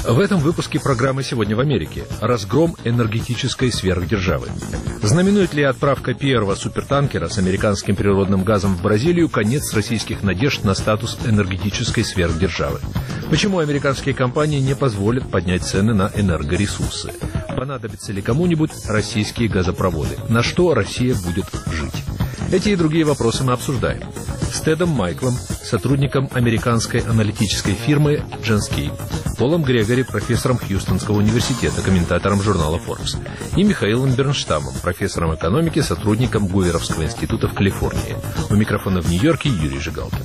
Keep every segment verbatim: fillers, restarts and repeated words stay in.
В этом выпуске программы «Сегодня в Америке» разгром энергетической сверхдержавы. Знаменует ли отправка первого супертанкера с американским природным газом в Бразилию конец российских надежд на статус энергетической сверхдержавы? Почему американские компании не позволят поднять цены на энергоресурсы? Понадобятся ли кому-нибудь российские газопроводы? На что Россия будет жить? Эти и другие вопросы мы обсуждаем с Тедом Майклом, сотрудником американской аналитической фирмы Genscape, Полом Грегори, профессором Хьюстонского университета, комментатором журнала Forbes, и Михаилом Бернштамом, профессором экономики, сотрудником Гуверовского института в Калифорнии. У микрофона в Нью-Йорке Юрий Жигалкин.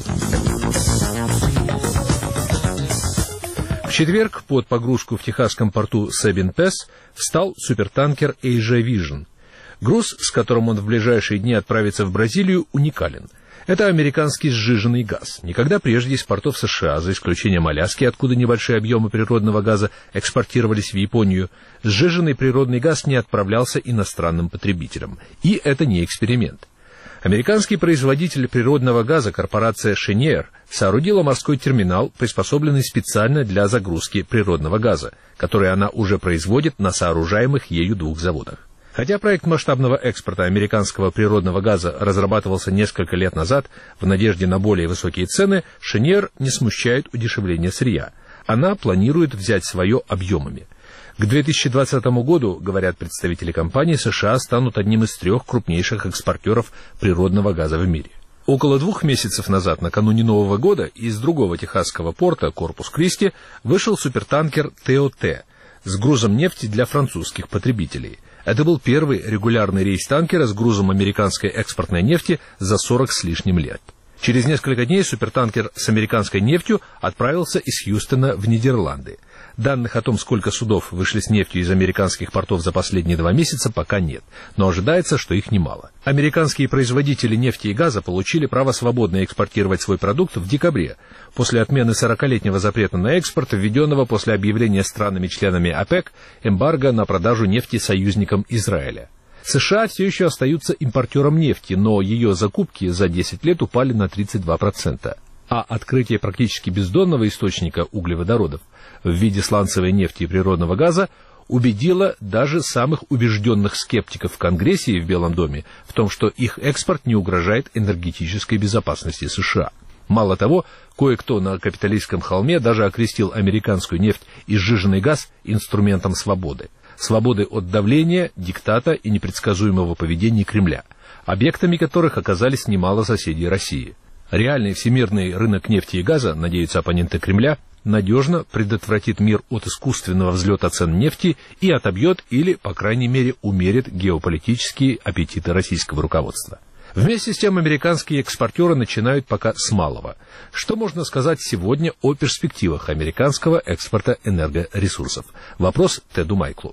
В четверг под погрузку в техасском порту Sabine Pass встал супертанкер Asia Vision. Груз, с которым он в ближайшие дни отправится в Бразилию, уникален. Это американский сжиженный газ. Никогда прежде из портов США, за исключением Аляски, откуда небольшие объемы природного газа экспортировались в Японию, сжиженный природный газ не отправлялся иностранным потребителям. И это не эксперимент. Американский производитель природного газа, корпорация Cheniere, соорудила морской терминал, приспособленный специально для загрузки природного газа, который она уже производит на сооружаемых ею двух заводах. Хотя проект масштабного экспорта американского природного газа разрабатывался несколько лет назад в надежде на более высокие цены, Cheniere не смущает удешевление сырья. Она планирует взять свое объемами. К две тысячи двадцатому году, говорят представители компании, США станут одним из трех крупнейших экспортеров природного газа в мире. Около двух месяцев назад, накануне Нового года, из другого техасского порта, Корпус Кристи, вышел супертанкер тэ о тэ с грузом нефти для французских потребителей. Это был первый регулярный рейс танкера с грузом американской экспортной нефти за сорок с лишним лет. Через несколько дней супертанкер с американской нефтью отправился из Хьюстона в Нидерланды. Данных о том, сколько судов вышли с нефтью из американских портов за последние два месяца, пока нет, но ожидается, что их немало. Американские производители нефти и газа получили право свободно экспортировать свой продукт в декабре, после отмены сорокалетнего запрета на экспорт, введенного после объявления странами-членами ОПЕК эмбарго на продажу нефти союзникам Израиля. США все еще остаются импортером нефти, но ее закупки за десять лет упали на тридцать два процента. А открытие практически бездонного источника углеводородов в виде сланцевой нефти и природного газа убедило даже самых убежденных скептиков в Конгрессе и в Белом доме в том, что их экспорт не угрожает энергетической безопасности США. Мало того, кое-кто на капиталистском холме даже окрестил американскую нефть и сжиженный газ инструментом свободы. Свободы от давления, диктата и непредсказуемого поведения Кремля, объектами которых оказались немало соседей России. Реальный всемирный рынок нефти и газа, надеются оппоненты Кремля, надежно предотвратит мир от искусственного взлета цен нефти и отобьет или, по крайней мере, умерит геополитические аппетиты российского руководства. Вместе с тем американские экспортеры начинают пока с малого. Что можно сказать сегодня о перспективах американского экспорта энергоресурсов? Вопрос Теду Майклу.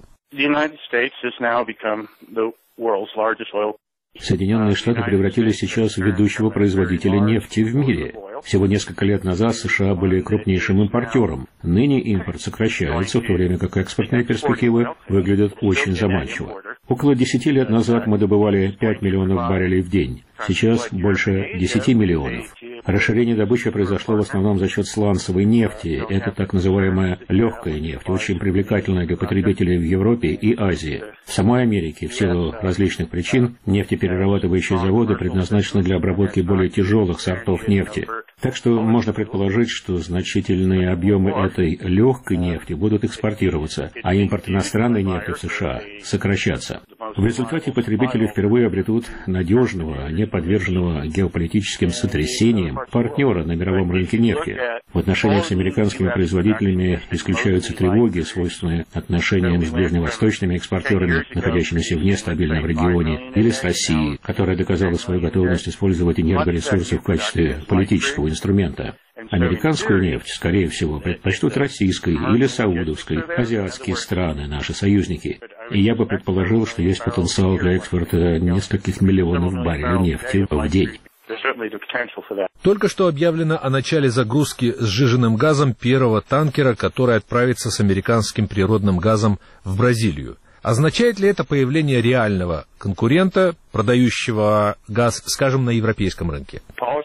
Соединенные Штаты превратились сейчас в ведущего производителя нефти в мире. Всего несколько лет назад США были крупнейшим импортером. Ныне импорт сокращается, в то время как экспортные перспективы выглядят очень заманчиво. Около десяти лет назад мы добывали пять миллионов баррелей в день. Сейчас больше десяти миллионов. Расширение добычи произошло в основном за счет сланцевой нефти. Это так называемая легкая нефть, очень привлекательная для потребителей в Европе и Азии. В самой Америке, в силу различных причин, нефтеперерабатывающие заводы предназначены для обработки более тяжелых сортов нефти. Так что можно предположить, что значительные объемы этой легкой нефти будут экспортироваться, а импорт иностранной нефти в США сокращаться. В результате потребители впервые обретут надежного, не подверженного геополитическим сотрясениям партнера на мировом рынке нефти. В отношениях с американскими производителями исключаются тревоги, свойственные отношениям с ближневосточными экспортерами, находящимися вне стабильного регионе, или с Россией, которая доказала свою готовность использовать энергоресурсы в качестве политического инструмента. Американскую нефть, скорее всего, предпочтут российской или саудовской, азиатские страны, наши союзники. И я бы предположил, что есть потенциал для экспорта нескольких миллионов баррелей нефти в день. Только что объявлено о начале загрузки сжиженным газом первого танкера, который отправится с американским природным газом в Бразилию. Означает ли это появление реального конкурента, продающего газ, скажем, на европейском рынке?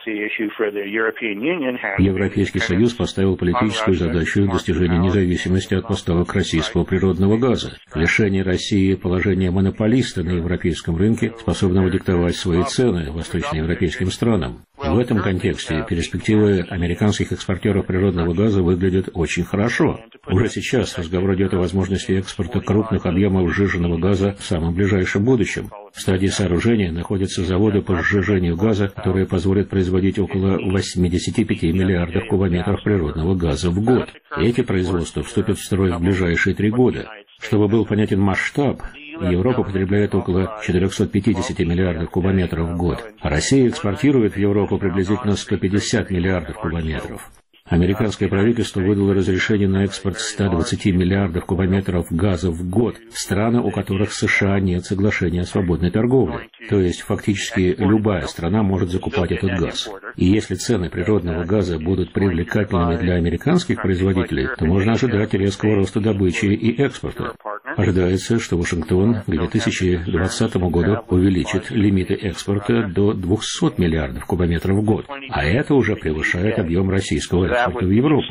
Европейский Союз поставил политическую задачу достижения независимости от поставок российского природного газа, лишение России положения монополиста на европейском рынке, способного диктовать свои цены восточноевропейским странам. В этом контексте перспективы американских экспортеров природного газа выглядят очень хорошо. Уже сейчас разговор идет о возможности экспорта крупных объемов сжиженного газа в самом ближайшем будущем. В стадии сооружения находятся заводы по сжижению газа, которые позволят производить около восемьдесят пять миллиардов кубометров природного газа в год. Эти производства вступят в строй в ближайшие три года. Чтобы был понятен масштаб, Европа потребляет около четыреста пятьдесят миллиардов кубометров в год, а Россия экспортирует в Европу приблизительно сто пятьдесят миллиардов кубометров. Американское правительство выдало разрешение на экспорт ста двадцати миллиардов кубометров газа в год в страны, у которых с США нет соглашения о свободной торговле. То есть фактически любая страна может закупать этот газ. И если цены природного газа будут привлекательными для американских производителей, то можно ожидать резкого роста добычи и экспорта. Ожидается, что Вашингтон к две тысячи двадцатому году увеличит лимиты экспорта до двухсот миллиардов кубометров в год, а это уже превышает объем российского экспорта в Европу.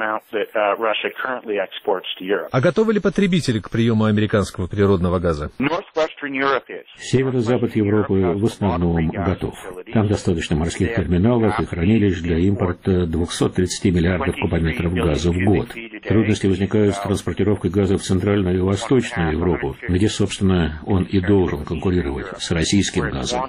А готовы ли потребители к приему американского природного газа? Северо-запад Европы в основном готов. Там достаточно морских терминалов и хранилищ для импорта двухсот тридцати миллиардов кубометров газа в год. Трудности возникают с транспортировкой газа в Центральную и Восточную Европу, где, собственно, он и должен конкурировать с российским газом.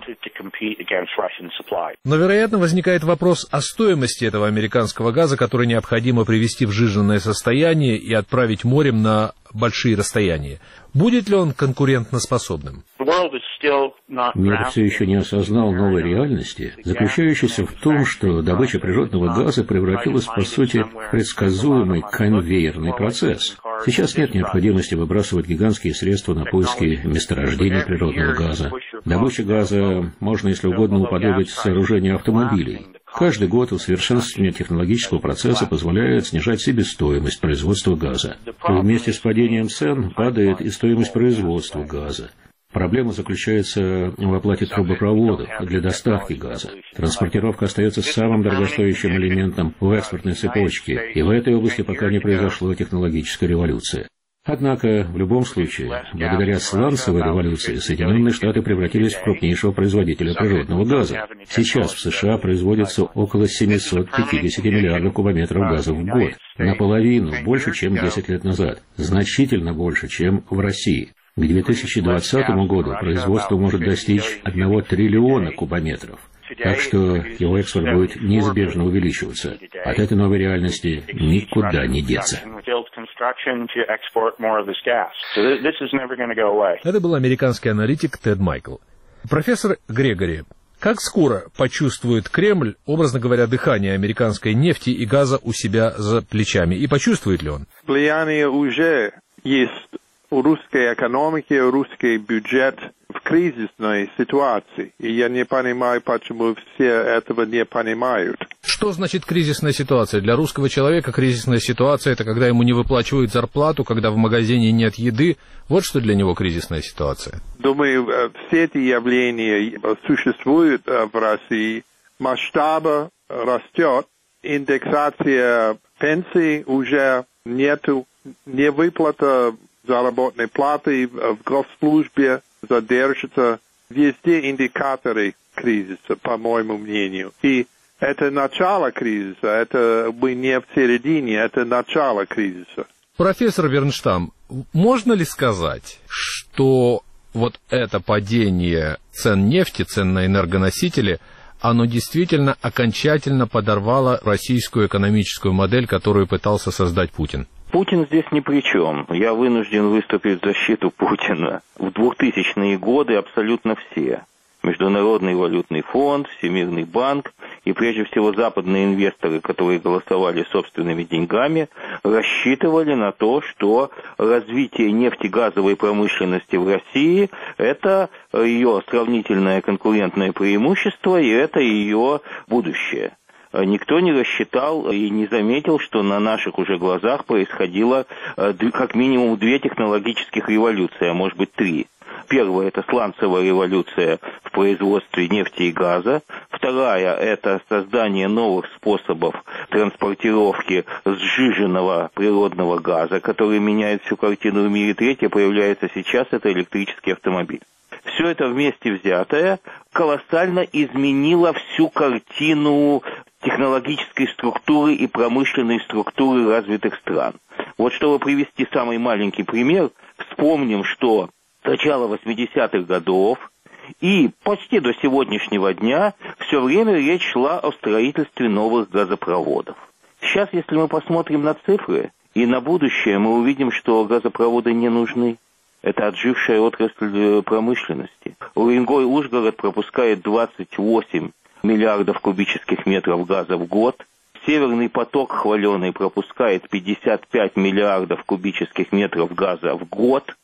Но, вероятно, возникает вопрос о стоимости этого американского газа, который необходимо привести в сжиженное состояние и отправить морем на большие расстояния. Будет ли он конкурентоспособным? Мир все еще не осознал новой реальности, заключающейся в том, что добыча природного газа превратилась, по сути, в предсказуемый конвейерный процесс. Сейчас нет необходимости выбрасывать гигантские средства на поиски месторождений природного газа. Добыча газа можно, если угодно, уподобить сооружению автомобилей. Каждый год усовершенствование технологического процесса позволяет снижать себестоимость производства газа. Вместе с падением цен падает и стоимость производства газа. Проблема заключается в оплате трубопроводов для доставки газа. Транспортировка остается самым дорогостоящим элементом в экспортной цепочке, и в этой области пока не произошла технологическая революция. Однако, в любом случае, благодаря сланцевой революции Соединенные Штаты превратились в крупнейшего производителя природного газа. Сейчас в США производится около семисот пятидесяти миллиардов кубометров газа в год, наполовину больше, чем десять лет назад, значительно больше, чем в России. К две тысячи двадцатому году производство может достичь одного триллиона кубометров. Так что его экспорт будет неизбежно увеличиваться. От этой новой реальности никуда не деться. Это был американский аналитик Тед Майкл. Профессор Грегори, как скоро почувствует Кремль, образно говоря, дыхание американской нефти и газа у себя за плечами? И почувствует ли он? Влияние уже есть у русской экономики, у русский бюджет в кризисной ситуации. И я не понимаю, почему все этого не понимают. Что значит кризисная ситуация? Для русского человека кризисная ситуация – это когда ему не выплачивают зарплату, когда в магазине нет еды. Вот что для него кризисная ситуация. Думаю, все эти явления существуют в России. Масштаб растет, индексация пенсий уже нету, невыплата заработной платы в госслужбе задержится. Везде индикаторы кризиса, по моему мнению. И это начало кризиса, это мы не в середине, это начало кризиса. Профессор Бернштам, можно ли сказать, что вот это падение цен нефти, цен на энергоносители, оно действительно окончательно подорвало российскую экономическую модель, которую пытался создать Путин? Путин здесь ни при чем. Я вынужден выступить в защиту Путина. В двухтысячные годы абсолютно все. Международный валютный фонд, Всемирный банк и прежде всего западные инвесторы, которые голосовали собственными деньгами, рассчитывали на то, что развитие нефтегазовой промышленности в России – это ее сравнительное конкурентное преимущество и это ее будущее. Никто не рассчитал и не заметил, что на наших уже глазах происходило как минимум две технологических революции, а может быть три. Первая – это сланцевая революция в производстве нефти и газа. Вторая – это создание новых способов транспортировки сжиженного природного газа, который меняет всю картину в мире. Третья появляется сейчас – это электрический автомобиль. Все это вместе взятое колоссально изменило всю картину технологической структуры и промышленной структуры развитых стран. Вот чтобы привести самый маленький пример, вспомним, что с начала восьмидесятых годов и почти до сегодняшнего дня все время речь шла о строительстве новых газопроводов. Сейчас, если мы посмотрим на цифры и на будущее, мы увидим, что газопроводы не нужны. Это отжившая отрасль промышленности. Уренгой-Ужгород пропускает двадцать восемь миллиардов кубических метров газа в год. Северный поток хваленый пропускает пятьдесят пять миллиардов кубических метров газа в год.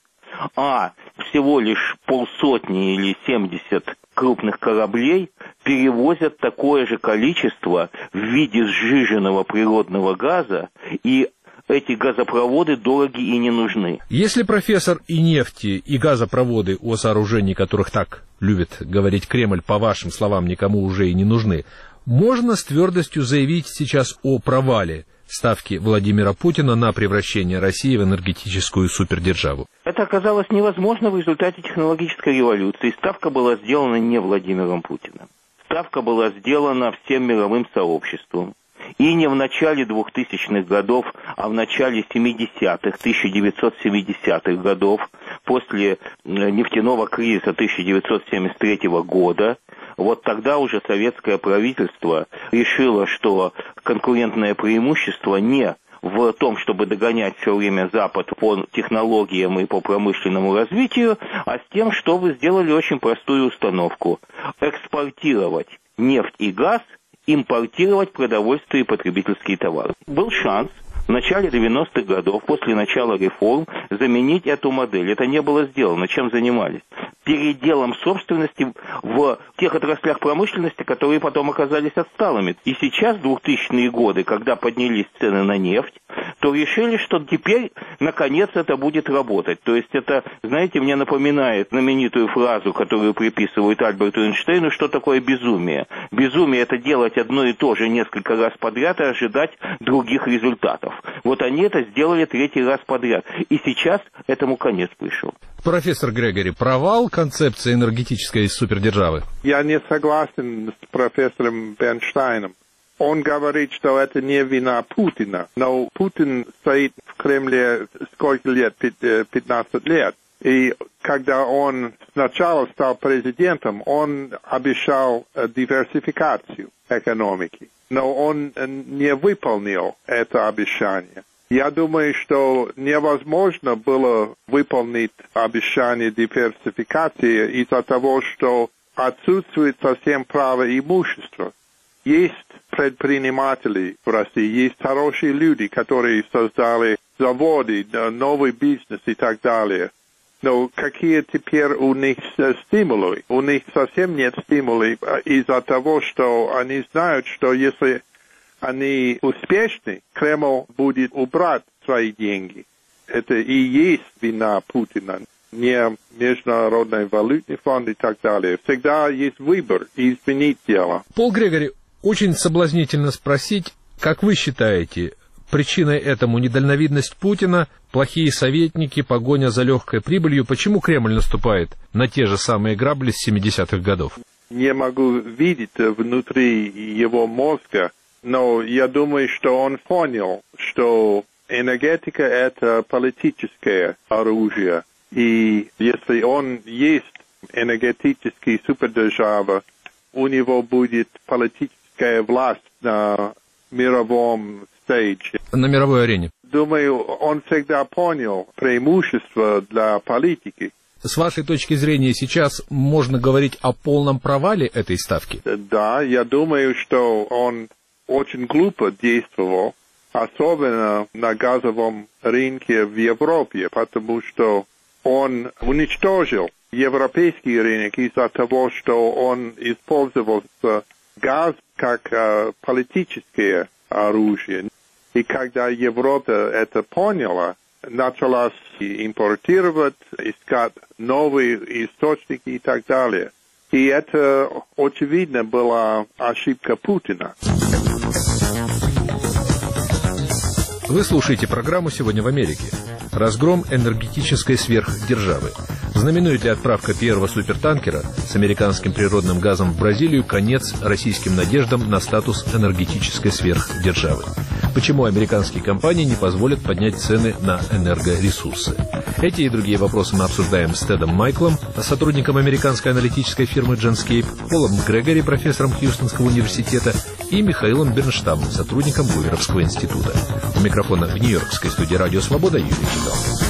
А всего лишь полсотни или семьдесят крупных кораблей перевозят такое же количество в виде сжиженного природного газа, и эти газопроводы дороги и не нужны. Если профессор и нефти, и газопроводы, о сооружении которых так любит говорить Кремль, по вашим словам, никому уже и не нужны, можно с твердостью заявить сейчас о провале ставки Владимира Путина на превращение России в энергетическую супердержаву? Это оказалось невозможно в результате технологической революции. Ставка была сделана не Владимиром Путиным. Ставка была сделана всем мировым сообществом. И не в начале двухтысячных годов, а в начале семидесятых, тысяча девятьсот семидесятых годов, после нефтяного кризиса тысяча девятьсот семьдесят третьего года. Вот тогда уже советское правительство решило, что конкурентное преимущество не в том, чтобы догонять все время Запад по технологиям и по промышленному развитию, а с тем, чтобы сделали очень простую установку – экспортировать нефть и газ, импортировать продовольствие и потребительские товары. Был шанс в начале девяностых годов, после начала реформ, заменить эту модель. Это не было сделано. Чем занимались? Переделом собственности в тех отраслях промышленности, которые потом оказались отсталыми. И сейчас, в двухтысячные годы, когда поднялись цены на нефть, то решили, что теперь, наконец, это будет работать. То есть это, знаете, мне напоминает знаменитую фразу, которую приписывают Альберту Эйнштейну, что такое безумие. Безумие – это делать одно и то же несколько раз подряд и ожидать других результатов. Вот они это сделали третий раз подряд. И сейчас этому конец пришел. Профессор Грегори, провал концепции энергетической супердержавы? Я не согласен с профессором Бернштейном. Он говорит, что это не вина Путина. Но Путин стоит в Кремле сколько лет? пятнадцать лет. И когда он сначала стал президентом, он обещал диверсификацию экономики. Но он не выполнил это обещание. Я думаю, что невозможно было выполнить обещание диверсификации из-за того, что отсутствует совсем право имущества. Есть предприниматели в России, есть хорошие люди, которые создали заводы, новый бизнес и так далее. Но какие теперь у них стимулы? У них совсем нет стимулов из-за того, что они знают, что если они успешны, Кремль будет убрать свои деньги. Это и есть вина Путина, не Международный валютный фонд и так далее. Всегда есть выбор изменить дело. Пол Грегори, очень соблазнительно спросить, как вы считаете, причиной этому недальновидность Путина, плохие советники, погоня за легкой прибылью? Почему Кремль наступает на те же самые грабли с семидесятых годов? Не могу видеть внутри его мозга, но я думаю, что он понял, что энергетика – это политическое оружие. И если он есть энергетический супердержава, у него будет политическая власть на мировом стейдже. На мировой арене. Думаю, он всегда понял преимущество для политики. С вашей точки зрения, сейчас можно говорить о полном провале этой ставки? Да, я думаю, что он очень глупо действовал, особенно на газовом рынке в Европе, потому что он уничтожил европейский рынок из-за того, что он использовал газ как э, политическое оружие. И когда Европа это поняла, началась импортировать, искать новые источники и так далее. И это, очевидно, была ошибка Путина. Вы слушаете программу «Сегодня в Америке». Разгром энергетической сверхдержавы. Знаменует ли отправка первого супертанкера с американским природным газом в Бразилию конец российским надеждам на статус энергетической сверхдержавы? Почему американские компании не позволят поднять цены на энергоресурсы? Эти и другие вопросы мы обсуждаем с Тедом Майклом, сотрудником американской аналитической фирмы Genscape, Полом Грегори, профессором Хьюстонского университета, и Михаилом Бернштамом, сотрудником Гуверовского института. У микрофона в Нью-Йоркской студии «Радио Свобода» Юрий Читалкин.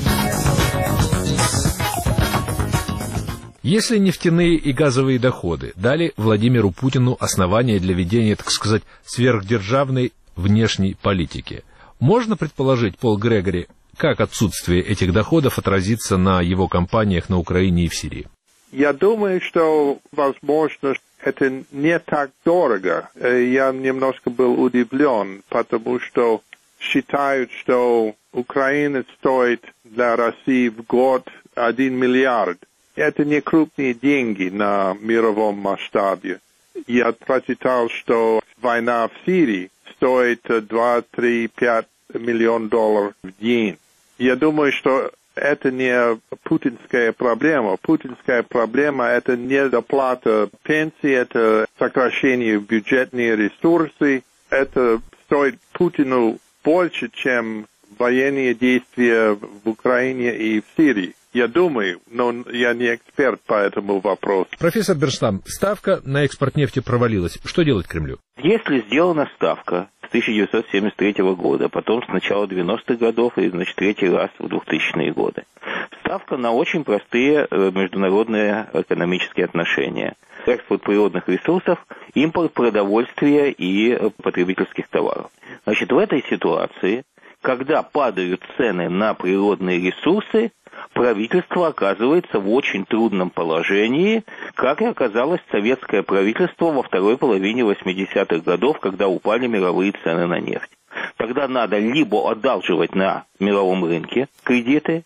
Если нефтяные и газовые доходы дали Владимиру Путину основания для ведения, так сказать, сверхдержавной внешней политики, можно предположить, Пол Грегори, как отсутствие этих доходов отразится на его кампаниях на Украине и в Сирии? Я думаю, что, возможно, это не так дорого. Я немножко был удивлен, потому что считают, что Украина стоит для России в год один миллиард. Это не крупные деньги на мировом масштабе. Я прочитал, что война в Сирии стоит два, три, пять миллионов долларов в день. Я думаю, что это не путинская проблема. Путинская проблема – это не доплата пенсии, это сокращение бюджетных ресурсов. Это стоит Путину больше, чем военные действия в Украине и в Сирии. Я думаю, но я не эксперт по этому вопросу. Профессор Бернштам, ставка на экспорт нефти провалилась. Что делать Кремлю? Если сделана ставка с тысяча девятьсот семьдесят третьего года, потом с начала девяностых годов и, значит, третий раз в двухтысячные годы, ставка на очень простые международные экономические отношения. Экспорт природных ресурсов, импорт продовольствия и потребительских товаров. Значит, в этой ситуации, когда падают цены на природные ресурсы, правительство оказывается в очень трудном положении, как и оказалось советское правительство во второй половине восьмидесятых годов, когда упали мировые цены на нефть. Тогда надо либо одалживать на мировом рынке кредиты,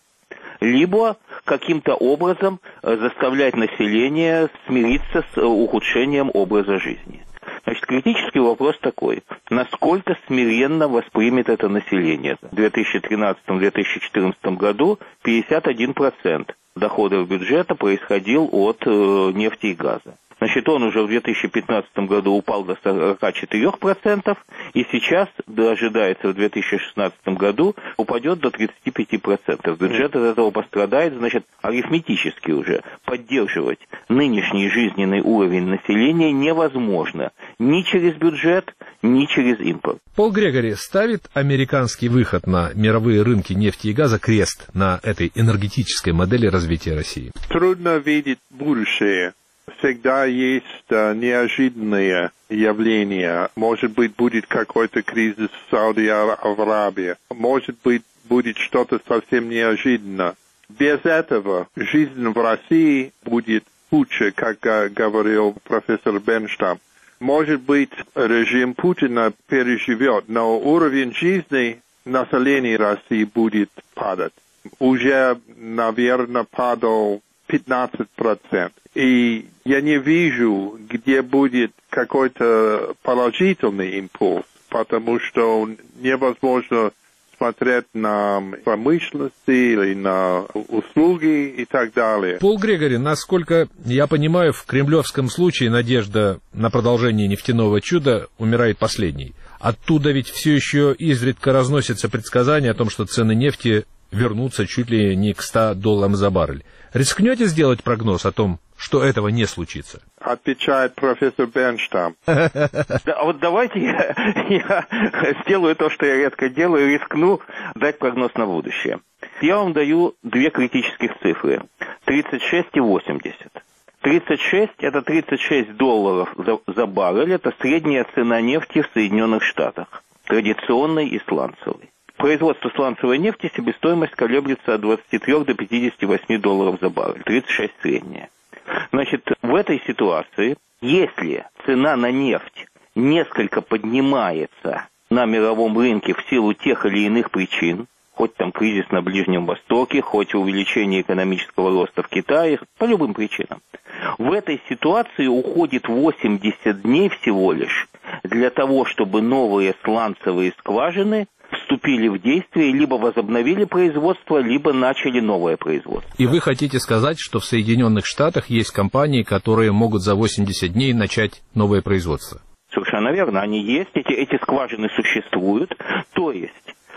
либо каким-то образом заставлять население смириться с ухудшением образа жизни. Значит, критический вопрос такой. Насколько смиренно воспримет это население? В две тысячи тринадцатом — две тысячи четырнадцатом году пятьдесят один процент доходов бюджета происходил от э, нефти и газа. Значит, он уже в две тысячи пятнадцатом году упал до сорока четырёх процентов, и сейчас ожидается в две тысячи шестнадцатом году упадет до тридцати пяти процентов. Бюджет от этого пострадает, значит, арифметически уже. Поддерживать нынешний жизненный уровень населения невозможно ни через бюджет, ни через импорт. Пол Грегори, ставит американский выход на мировые рынки нефти и газа крест на этой энергетической модели развития России? Трудно видеть будущее. Всегда есть uh, неожиданные явления. Может быть, будет какой-то кризис в Сауди-Аравии. Может быть, будет что-то совсем неожиданное. Без этого жизнь в России будет хуже, как uh, говорил профессор Бернштам. Может быть, режим Путина переживет, но уровень жизни населения России будет падать. Уже, наверное, падал пятнадцать процентов. И я не вижу, где будет какой-то положительный импульс, потому что невозможно смотреть на промышленность или на услуги и так далее. Пол Грегори, насколько я понимаю, в кремлевском случае надежда на продолжение нефтяного чуда умирает последней. Оттуда ведь все еще изредка разносятся предсказания о том, что цены нефти вернутся чуть ли не к ста долларам за баррель. Рискнете сделать прогноз о том, что этого не случится? Отвечает профессор Бернштам. Да, а вот давайте я, я сделаю то, что я редко делаю, рискну дать прогноз на будущее. Я вам даю две критических цифры. тридцать шесть и восемьдесят. тридцать шесть – это тридцать шесть долларов за, за баррель. Это средняя цена нефти в Соединенных Штатах. Традиционной и сланцевой. Производство сланцевой нефти, себестоимость колеблется от двадцати трёх до пятидесяти восьми долларов за баррель. тридцать шесть средняя. Значит, в этой ситуации, если цена на нефть несколько поднимается на мировом рынке в силу тех или иных причин, хоть там кризис на Ближнем Востоке, хоть увеличение экономического роста в Китае, по любым причинам. В этой ситуации уходит восемьдесят дней всего лишь для того, чтобы новые сланцевые скважины вступили в действие, либо возобновили производство, либо начали новое производство. И вы хотите сказать, что в Соединенных Штатах есть компании, которые могут за восемьдесят дней начать новое производство? Совершенно верно, они есть, эти, эти скважины существуют. То есть,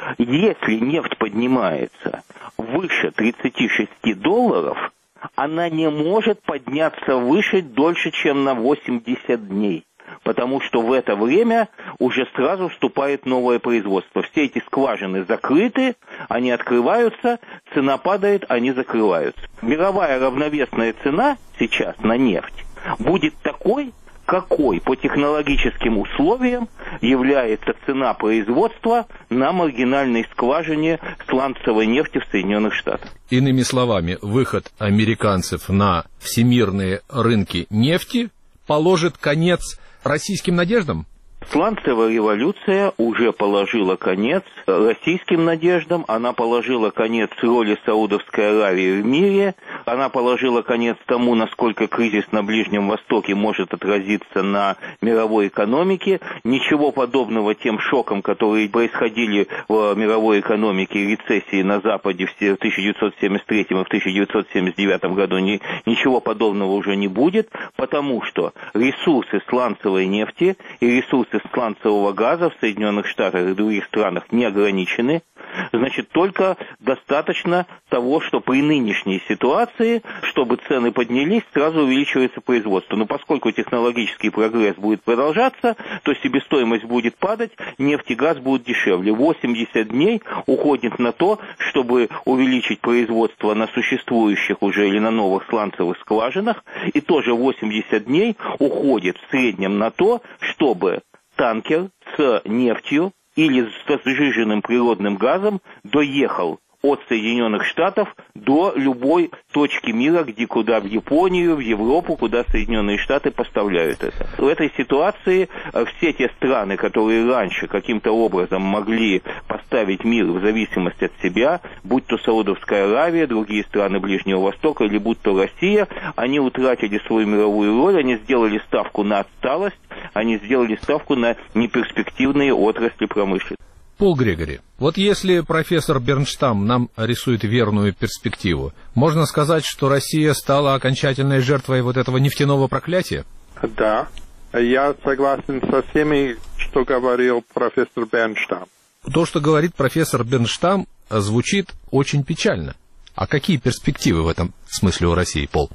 если нефть поднимается выше тридцати шести долларов, она не может подняться выше дольше, чем на восемьдесят дней. Потому что в это время уже сразу вступает новое производство. Все эти скважины закрыты, они открываются, цена падает, они закрываются. Мировая равновесная цена сейчас на нефть будет такой, какой по технологическим условиям является цена производства на маргинальной скважине сланцевой нефти в Соединенных Штатах. Иными словами, выход американцев на всемирные рынки нефти положит конец российским надеждам? Сланцевая революция уже положила конец российским надеждам, она положила конец роли Саудовской Аравии в мире, она положила конец тому, насколько кризис на Ближнем Востоке может отразиться на мировой экономике. Ничего подобного тем шокам, которые происходили в мировой экономике и рецессии на Западе в тысяча девятьсот семьдесят третьем и в тысяча девятьсот семьдесят девятом году, ни, ничего подобного уже не будет, потому что ресурсы сланцевой нефти и ресурсы сланцевого газа в Соединенных Штатах и других странах не ограничены. Значит, только достаточно того, что при нынешней ситуации, чтобы цены поднялись, сразу увеличивается производство. Но поскольку технологический прогресс будет продолжаться, то себестоимость будет падать, нефть и газ будут дешевле. восемьдесят дней уходит на то, чтобы увеличить производство на существующих уже или на новых сланцевых скважинах, и тоже восемьдесят дней уходит в среднем на то, чтобы танкер с нефтью или с сжиженным природным газом доехал от Соединенных Штатов до любой точки мира, где куда в Японию, в Европу, куда Соединенные Штаты поставляют это. В этой ситуации все те страны, которые раньше каким-то образом могли поставить мир в зависимости от себя, будь то Саудовская Аравия, другие страны Ближнего Востока или будь то Россия, они утратили свою мировую роль, они сделали ставку на отсталость, они сделали ставку на неперспективные отрасли промышленности. Пол Грегори, вот если профессор Бернштам нам рисует верную перспективу, можно сказать, что Россия стала окончательной жертвой вот этого нефтяного проклятия? Да, я согласен со всеми, что говорил профессор Бернштам. То, что говорит профессор Бернштам, звучит очень печально. А какие перспективы в этом смысле у России, Пол?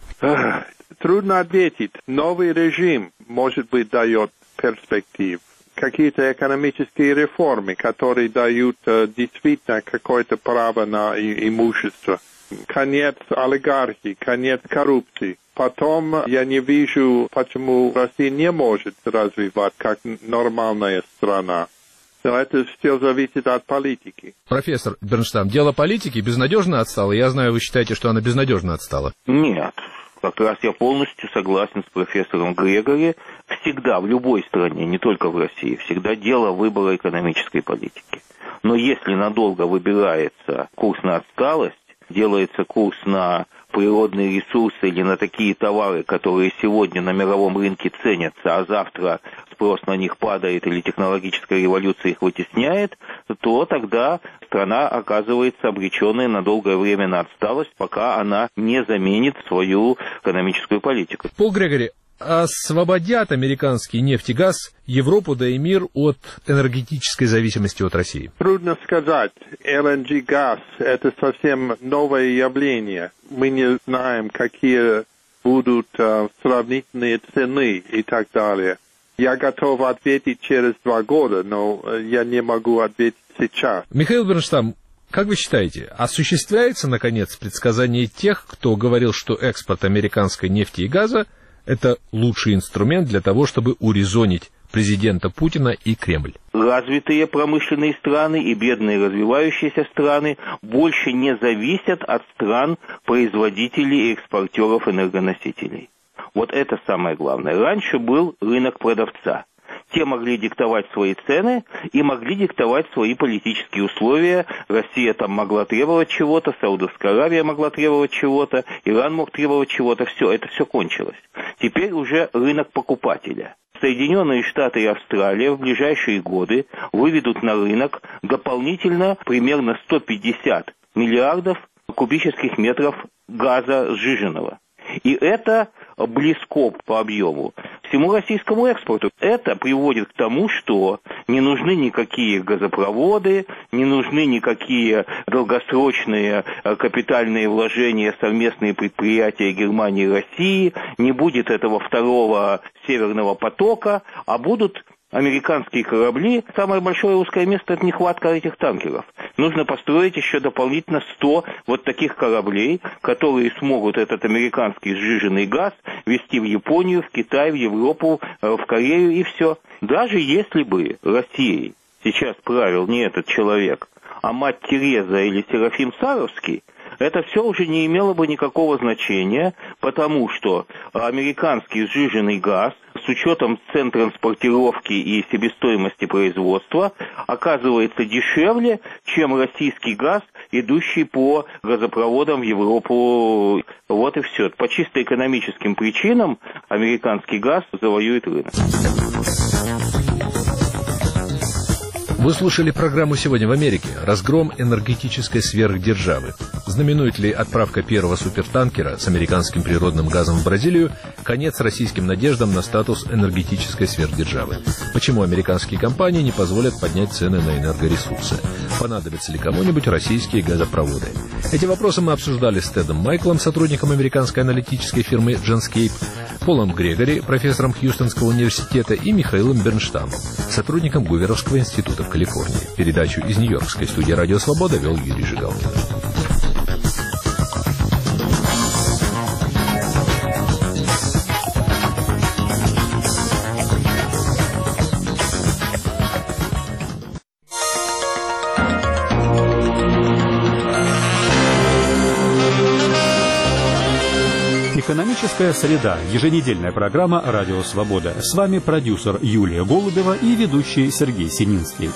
Трудно ответить. Новый режим, может быть, дает перспектив. Какие-то экономические реформы, которые дают э, действительно какое-то право на и, имущество. Конец олигархии, конец коррупции. Потом я не вижу, почему Россия не может развиваться как нормальная страна. Но это все зависит от политики. Профессор Бернштам, дело политики безнадежно отстало? Я знаю, вы считаете, что она безнадежно отстала. Нет. Как раз я полностью согласен с профессором Грегори. Всегда, в любой стране, не только в России, всегда дело выбора экономической политики. Но если надолго выбирается курс на отсталость, делается курс на природные ресурсы или на такие товары, которые сегодня на мировом рынке ценятся, а завтра спрос на них падает или технологическая революция их вытесняет, то тогда страна оказывается обреченной на долгое время на отсталость, пока она не заменит свою экономическую политику. Пол Грегори, освободят американский нефть и газ Европу, да и мир от энергетической зависимости от России? Трудно сказать. эл эн джи-газ – это совсем новое явление. Мы не знаем, какие будут uh, сравнительные цены и так далее. Я готов ответить через два года, но я не могу ответить сейчас. Михаил Бернштам, как вы считаете, осуществляется, наконец, предсказание тех, кто говорил, что экспорт американской нефти и газа – это лучший инструмент для того, чтобы урезонить президента Путина и Кремль? Развитые промышленные страны и бедные развивающиеся страны больше не зависят от стран производителей и экспортеров энергоносителей. Вот это самое главное. Раньше был рынок продавца. те могли диктовать свои цены и могли диктовать свои политические условия. Россия там могла требовать чего-то, Саудовская Аравия могла требовать чего-то, Иран мог требовать чего-то. Все, это все кончилось. Теперь уже рынок покупателя. Соединенные Штаты и Австралия в ближайшие годы выведут на рынок дополнительно примерно сто пятьдесят миллиардов кубических метров газа сжиженного. И это близко по объему всему российскому экспорту. Это приводит к тому, что не нужны никакие газопроводы, не нужны никакие долгосрочные капитальные вложения, совместные предприятия Германии и России, не будет этого второго северного потока, а будут американские корабли. Самое большое узкое место – это нехватка этих танкеров. Нужно построить еще дополнительно сто вот таких кораблей, которые смогут этот американский сжиженный газ везти в Японию, в Китай, в Европу, в Корею и все. Даже если бы Россией сейчас правил не этот человек, а мать Тереза или Серафим Саровский, это все уже не имело бы никакого значения, потому что американский сжиженный газ с учетом цен транспортировки и себестоимости производства оказывается дешевле, чем российский газ, идущий по газопроводам в Европу. Вот и все. По чисто экономическим причинам американский газ завоюет рынок. Вы слушали программу «Сегодня в Америке». Разгром энергетической сверхдержавы. Знаменует ли отправка первого супертанкера с американским природным газом в Бразилию конец российским надеждам на статус энергетической сверхдержавы? Почему американские компании не позволят поднять цены на энергоресурсы? Понадобятся ли кому-нибудь российские газопроводы? Эти вопросы мы обсуждали с Тедом Майклом, сотрудником американской аналитической фирмы Genscape, Полом Грегори, профессором Хьюстонского университета, и Михаилом Бернштамом, сотрудником Гуверовского института в Калифорнии. Передачу из Нью-Йоркской студии «Радио Свобода» вел Юрий Жигалкин. Экономическая среда. Еженедельная программа «Радио Свобода». С вами продюсер Юлия Голубева и ведущий Сергей Сининский.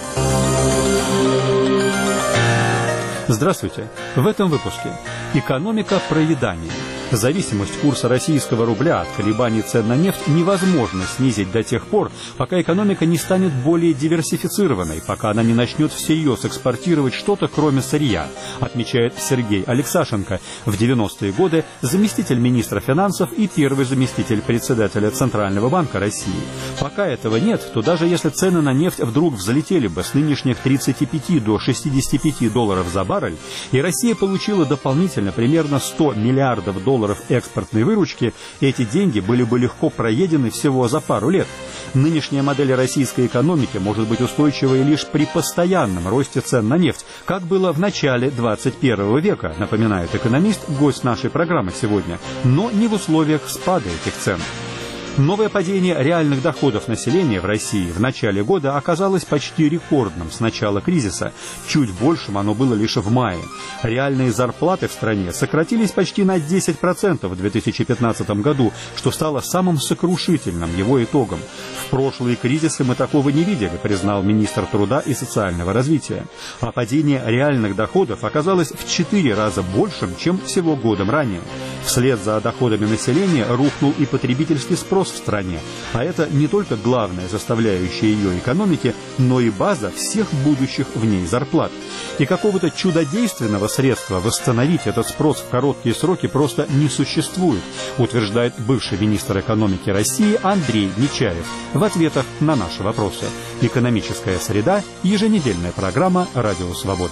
Здравствуйте. В этом выпуске экономика проедания. Зависимость курса российского рубля от колебаний цен на нефть невозможно снизить до тех пор, пока экономика не станет более диверсифицированной, пока она не начнет всерьез экспортировать что-то, кроме сырья, отмечает Сергей Алексашенко, в девяностые годы заместитель министра финансов и первый заместитель председателя Центрального банка России. Пока этого нет, то даже если цены на нефть вдруг взлетели бы с нынешних тридцати пяти до шестидесяти пяти долларов за баррель, и Россия получила дополнительно примерно сто миллиардов долларов экспортной выручки, эти деньги были бы легко проедены всего за пару лет. Нынешняя модель российской экономики может быть устойчивой лишь при постоянном росте цен на нефть, как было в начале двадцать первого века, напоминает экономист, гость нашей программы сегодня, но не в условиях спада этих цен. Новое падение реальных доходов населения в России в начале года оказалось почти рекордным с начала кризиса. Чуть большим оно было лишь в мае. Реальные зарплаты в стране сократились почти на десять процентов в две тысячи пятнадцатом году, что стало самым сокрушительным его итогом. В прошлые кризисы мы такого не видели, признал министр труда и социального развития. А падение реальных доходов оказалось в четыре раза большим, чем всего годом ранее. Вслед за доходами населения рухнул и потребительский спрос в стране, а это не только главная составляющая ее экономики, но и база всех будущих в ней зарплат. И какого-то чудодейственного средства восстановить этот спрос в короткие сроки просто не существует, утверждает бывший министр экономики России Андрей Нечаев в ответах на наши вопросы. Экономическая среда. Еженедельная программа «Радио Свобода».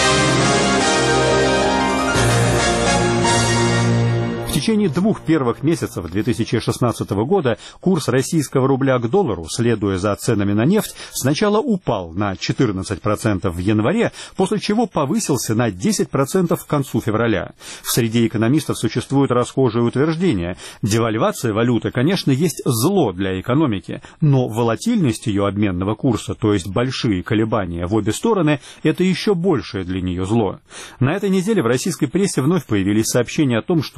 В течение двух первых месяцев две тысячи шестнадцатого года курс российского рубля к доллару, следуя за ценами на нефть, сначала упал на четырнадцать процентов в январе, после чего повысился на десять процентов к концу февраля. В среде экономистов существует расхожее утверждение: девальвация валюты, конечно, есть зло для экономики, но волатильность ее обменного курса, то есть большие колебания в обе стороны, это еще большее для нее зло. На этой неделе в российской прессе вновь появились сообщения о том, что Министерство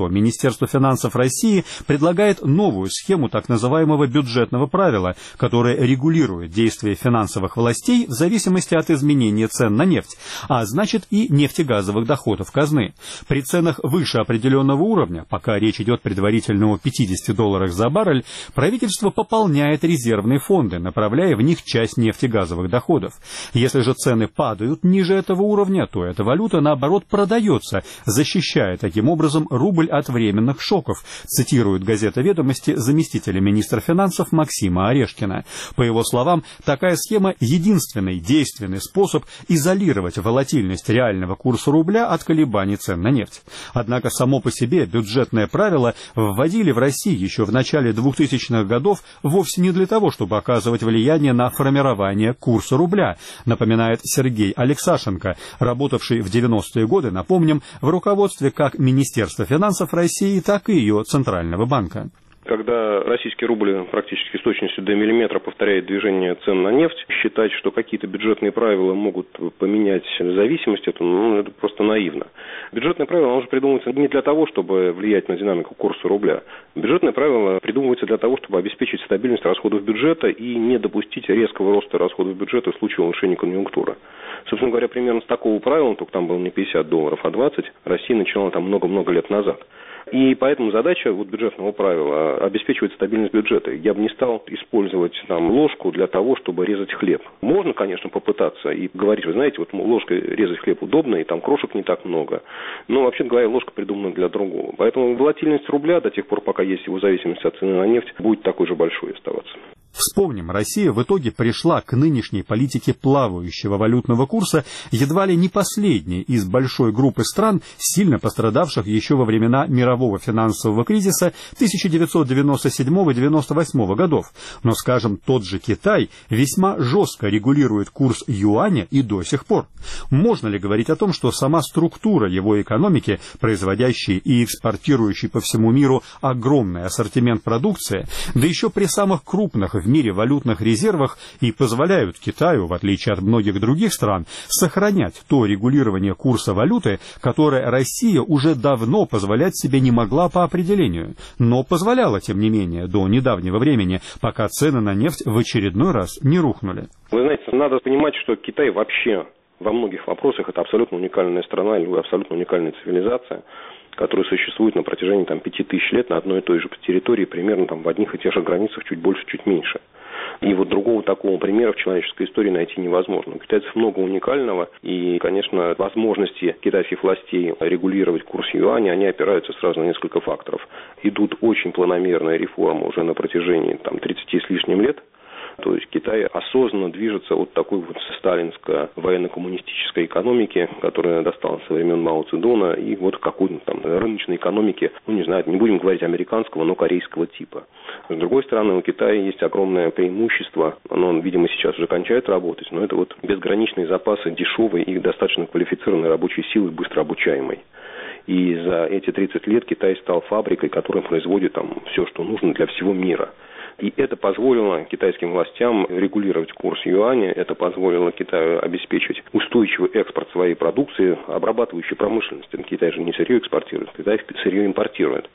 Министерство финансов России предлагает новую схему так называемого бюджетного правила, которое регулирует действия финансовых властей в зависимости от изменения цен на нефть, а значит и нефтегазовых доходов казны. При ценах выше определенного уровня, пока речь идет предварительно о пятидесяти долларах за баррель, правительство пополняет резервные фонды, направляя в них часть нефтегазовых доходов. Если же цены падают ниже этого уровня, то эта валюта, наоборот, продается, защищая таким образом рубль от временных шоков, цитирует газета «Ведомости» заместителя министра финансов Максима Орешкина. По его словам, такая схема – единственный действенный способ изолировать волатильность реального курса рубля от колебаний цен на нефть. Однако само по себе бюджетное правило вводили в России еще в начале двухтысячных годов вовсе не для того, чтобы оказывать влияние на формирование курса рубля, напоминает Сергей Алексашенко, работавший в девяностые годы, напомним, в руководстве как Министерства финансов России, так и ее Центрального банка. Когда российский рубль практически с точностью до миллиметра повторяет движение цен на нефть, считать, что какие-то бюджетные правила могут поменять зависимость, это, ну, это просто наивно. Бюджетное правило оно же придумывается не для того, чтобы влиять на динамику курса рубля. Бюджетное правило придумывается для того, чтобы обеспечить стабильность расходов бюджета и не допустить резкого роста расходов бюджета в случае улучшения конъюнктуры. Собственно говоря, примерно с такого правила, только там было не пятьдесят долларов, а двадцать, Россия начинала там много-много лет назад. И поэтому задача вот бюджетного правила обеспечивать стабильность бюджета. Я бы не стал использовать там ложку для того, чтобы резать хлеб. Можно, конечно, попытаться и говорить, вы знаете, вот ложкой резать хлеб удобно, и там крошек не так много. Но, вообще говоря, ложка придумана для другого. Поэтому волатильность рубля до тех пор, пока есть его зависимость от цены на нефть, будет такой же большой оставаться. Вспомним, Россия в итоге пришла к нынешней политике плавающего валютного курса едва ли не последней из большой группы стран, сильно пострадавших еще во времена мирового финансового кризиса тысяча девятьсот девяносто седьмого — девяносто восьмого годов. Но, скажем, тот же Китай весьма жестко регулирует курс юаня и до сих пор. Можно ли говорить о том, что сама структура его экономики, производящей и экспортирующей по всему миру огромный ассортимент продукции, да еще при самых крупных в мире валютных резервах и позволяют Китаю, в отличие от многих других стран, сохранять то регулирование курса валюты, которое Россия уже давно позволять себе не могла по определению, но позволяла, тем не менее, до недавнего времени, пока цены на нефть в очередной раз не рухнули. Вы знаете, надо понимать, что Китай вообще во многих вопросах это абсолютно уникальная страна или абсолютно уникальная цивилизация, которая существует на протяжении там, пяти тысяч лет на одной и той же территории, примерно там, в одних и тех же границах, чуть больше, чуть меньше. И вот другого такого примера в человеческой истории найти невозможно. У китайцев много уникального, и, конечно, возможности китайских властей регулировать курс юаня, они опираются сразу на несколько факторов. Идут очень планомерные реформы уже на протяжении там, тридцати с лишним лет. То есть Китай осознанно движется от такой вот сталинской военно-коммунистической экономики, которая досталась со времен Мао Цзэдуна, и вот к какой-то там рыночной экономике, ну не знаю, не будем говорить американского, но корейского типа. С другой стороны, у Китая есть огромное преимущество, оно, видимо, сейчас уже кончает работать, но это вот безграничные запасы дешевой и достаточно квалифицированной рабочей силы, быстро обучаемой. И за эти тридцать лет Китай стал фабрикой, которая производит там все, что нужно для всего мира. И это позволило китайским властям регулировать курс юаня, это позволило Китаю обеспечить устойчивый экспорт своей продукции, обрабатывающей промышленности. Китай же не сырье экспортирует, Китай сырье импортирует.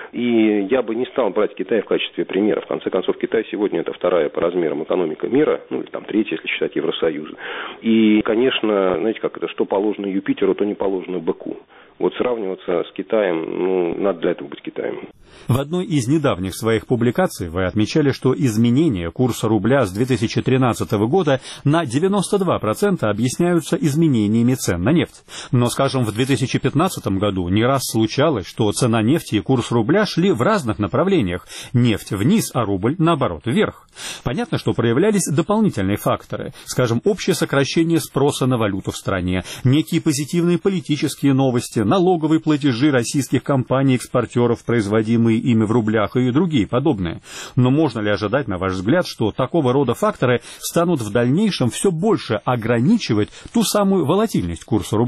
И я бы не стал брать Китай в качестве примера. В конце концов, Китай сегодня это вторая по размерам экономика мира, ну или там третья, если считать Евросоюз. И, конечно, знаете, как это, что положено Юпитеру, то не положено быку. Вот сравниваться с Китаем, ну, надо для этого быть Китаем. В одной из недавних своих публикаций вы отмечали, что изменения курса рубля с две тысячи тринадцатого года на девяносто два процента объясняются изменениями цен на нефть. Но, скажем, в две тысячи пятнадцатом году не раз случалось, что цена нефти и курс рубля шли в разных направлениях. Нефть вниз, а рубль, наоборот, вверх. Понятно, что проявлялись дополнительные факторы. Скажем, общее сокращение спроса на валюту в стране, некие позитивные политические новости, налоговые платежи российских компаний-экспортеров, производимые ими в рублях и другие подобные. Но можно ли ожидать, на ваш взгляд, что такого рода факторы станут в дальнейшем все больше ограничивать ту самую волатильность курса рубля?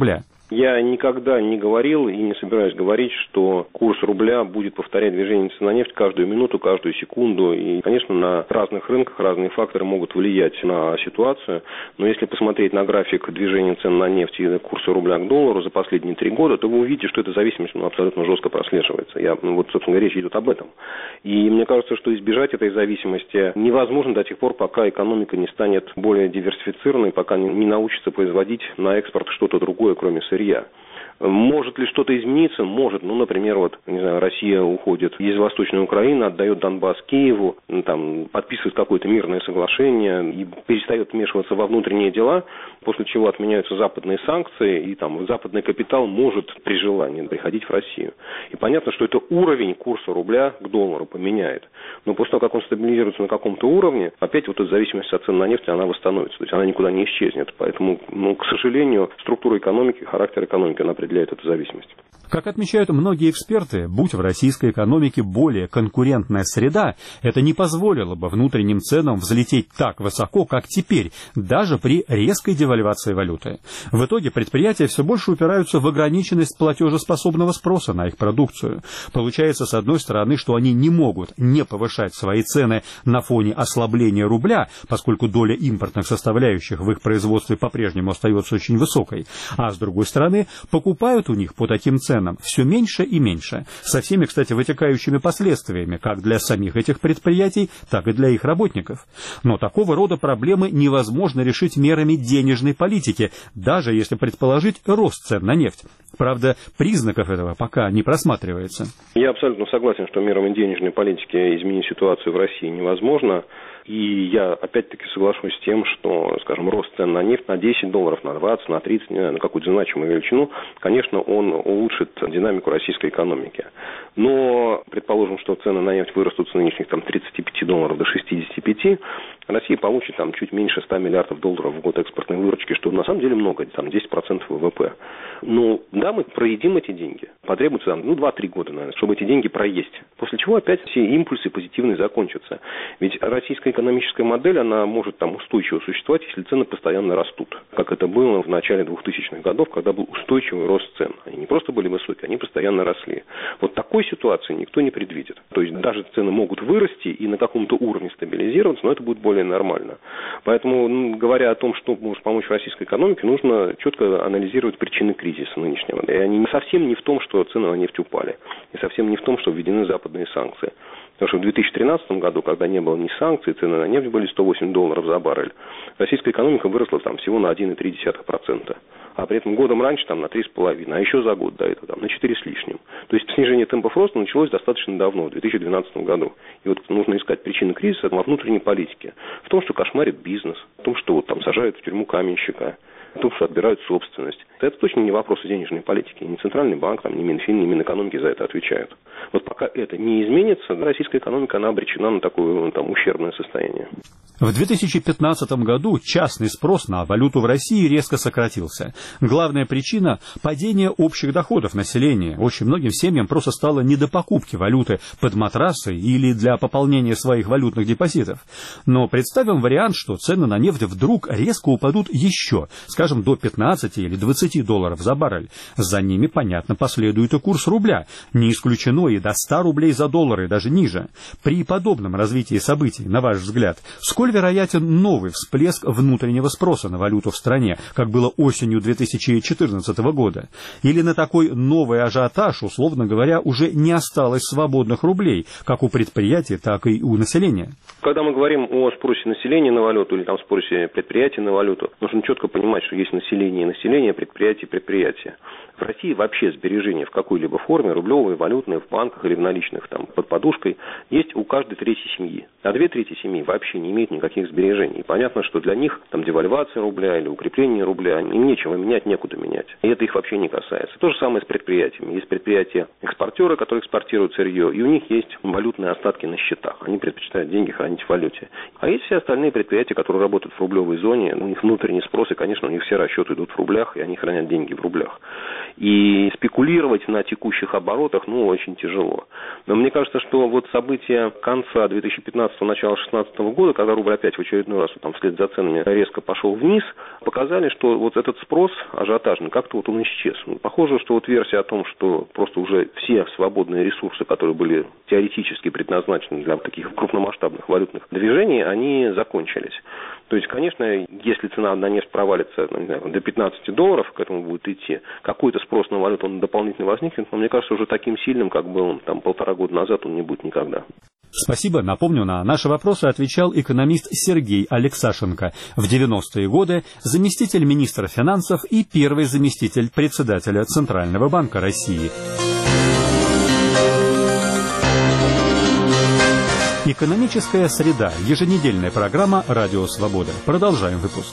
Я никогда не говорил и не собираюсь говорить, что курс рубля будет повторять движение цен на нефть каждую минуту, каждую секунду. И, конечно, на разных рынках разные факторы могут влиять на ситуацию. Но если посмотреть на график движения цен на нефть и курса рубля к доллару за последние три года, то вы увидите, что эта зависимость ну, абсолютно жестко прослеживается. Я, ну, вот, собственно, речь идет об этом. И мне кажется, что избежать этой зависимости невозможно до тех пор, пока экономика не станет более диверсифицированной, пока не научится производить на экспорт что-то другое, кроме сырья. Может ли что-то измениться? Может. Ну, например, вот, не знаю, Россия уходит из Восточной Украины, отдает Донбасс Киеву, там, подписывает какое-то мирное соглашение и перестает вмешиваться во внутренние дела, после чего отменяются западные санкции, и там западный капитал может при желании приходить в Россию. И понятно, что это уровень курса рубля к доллару поменяет. Но после того, как он стабилизируется на каком-то уровне, опять вот эта зависимость от цен на нефть, она восстановится. То есть она никуда не исчезнет. Поэтому, ну, к сожалению, структура экономики, характер экономики, она определяет эту зависимость. Как отмечают многие эксперты, будь в российской экономике более конкурентная среда, это не позволило бы внутренним ценам взлететь так высоко, как теперь, даже при резкой девальвации валюты. В итоге предприятия все больше упираются в ограниченность платежеспособного спроса на их продукцию. Получается, с одной стороны, что они не могут не повышать свои цены на фоне ослабления рубля, поскольку доля импортных составляющих в их производстве по-прежнему остается очень высокой, а с другой стороны, покупают у них по таким ценам все меньше и меньше, со всеми, кстати, вытекающими последствиями, как для самих этих предприятий, так и для их работников. Но такого рода проблемы невозможно решить мерами денежной политики, даже если предположить рост цен на нефть. Правда, признаков этого пока не просматривается. Я абсолютно согласен, что мерами денежной политики изменить ситуацию в России невозможно. И я опять-таки соглашусь с тем, что, скажем, рост цен на нефть на десять долларов, на двадцать, на тридцать, не знаю, на какую-то значимую величину, конечно, он улучшит динамику российской экономики. Но, предположим, что цены на нефть вырастут с нынешних там, тридцати пяти долларов до шестидесяти пяти, Россия получит там, чуть меньше ста миллиардов долларов в год экспортной выручки, что на самом деле много, там десять процентов ВВП. Ну, да, мы проедим эти деньги. Потребуется там, ну, два-три года, наверное, чтобы эти деньги проесть. После чего опять все импульсы позитивные закончатся. Ведь российская экономическая модель, она может там устойчиво существовать, если цены постоянно растут. Как это было в начале двухтысячных годов, когда был устойчивый рост цен. Они не просто были высокие, они постоянно росли. Вот такой ситуации никто не предвидит. То есть даже цены могут вырасти и на каком-то уровне стабилизироваться, но это будет более нормально. Поэтому, ну, говоря о том, что может помочь российской экономике, нужно четко анализировать причины кризиса нынешнего. И они совсем не в том, что цены на нефть упали. И совсем не в том, что введены западные санкции. Потому что в две тысячи тринадцатом году, когда не было ни санкций, цены на нефть были сто восемь долларов за баррель, российская экономика выросла там всего на один целых три десятых процента. А при этом годом раньше там на три с половиной, а еще за год до этого там на четыре с лишним. То есть снижение темпов роста началось достаточно давно, в две тысячи двенадцатом году. И вот нужно искать причины кризиса во внутренней политике. В том, что кошмарит бизнес, в том, что вот там сажают в тюрьму каменщика, в том, что отбирают собственность. Это точно не вопросы денежной политики. Ни Центральный банк, там, ни Минфин, ни Минэкономики за это отвечают. Вот пока это не изменится, российская экономика, она обречена на такое там, ущербное состояние. В две тысячи пятнадцатом году частный спрос на валюту в России резко сократился. Главная причина – падение общих доходов населения. Очень многим семьям просто стало не до покупки валюты под матрасы или для пополнения своих валютных депозитов. Но представим вариант, что цены на нефть вдруг резко упадут еще, скажем, до пятнадцати или двадцати долларов за баррель. За ними, понятно, последует и курс рубля. Не исключено и до ста рублей за доллар, и даже ниже. При подобном развитии событий, на ваш взгляд, сколь вероятен новый всплеск внутреннего спроса на валюту в стране, как было осенью две тысячи четырнадцатого года? Или на такой новый ажиотаж, условно говоря, уже не осталось свободных рублей, как у предприятий, так и у населения? Когда мы говорим о спросе населения на валюту или там спросе предприятий на валюту, нужно четко понимать, что есть население и население, предприятия и предприятия. В России вообще сбережения в какой-либо форме, рублевые, валютные, в банках или в наличных, там, под подушкой, есть у каждой третьей семьи. А две трети семьи вообще не имеют никаких сбережений. И понятно, что для них там девальвация рубля или укрепление рубля, им нечего менять, некуда менять. И это их вообще не касается. То же самое с предприятиями. Есть предприятия-экспортеры, которые экспортируют сырье, и у них есть валютные остатки на счетах. Они предпочитают деньги хранить в валюте. А есть все остальные предприятия, которые работают в рублевой зоне, у них внутренний спрос, и, конечно, у них все расчеты идут в рублях, и они хранят деньги в рублях. И спекулировать на текущих оборотах, ну, очень тяжело. Но мне кажется, что вот события конца две тысячи пятнадцатого, начала две тысячи шестнадцатого года, когда рубль опять в очередной раз там, вслед за ценами резко пошел вниз, показали, что вот этот спрос ажиотажный, как-то вот он исчез. Похоже, что вот версия о том, что просто уже все свободные ресурсы, которые были теоретически предназначены для таких крупномасштабных валютных движений, они закончились. То есть, конечно, если цена на нефть провалится, ну, не знаю, до пятнадцати долларов, к этому будет идти, какой-то спрос на валюту он дополнительно возникнет, но мне кажется, уже таким сильным, как был там полтора года назад, он не будет никогда. Спасибо. Напомню, на наши вопросы отвечал экономист Сергей Алексашенко. В девяностые годы заместитель министра финансов и первый заместитель председателя Центрального банка России. Экономическая среда. Еженедельная программа «Радио Свобода». Продолжаем выпуск.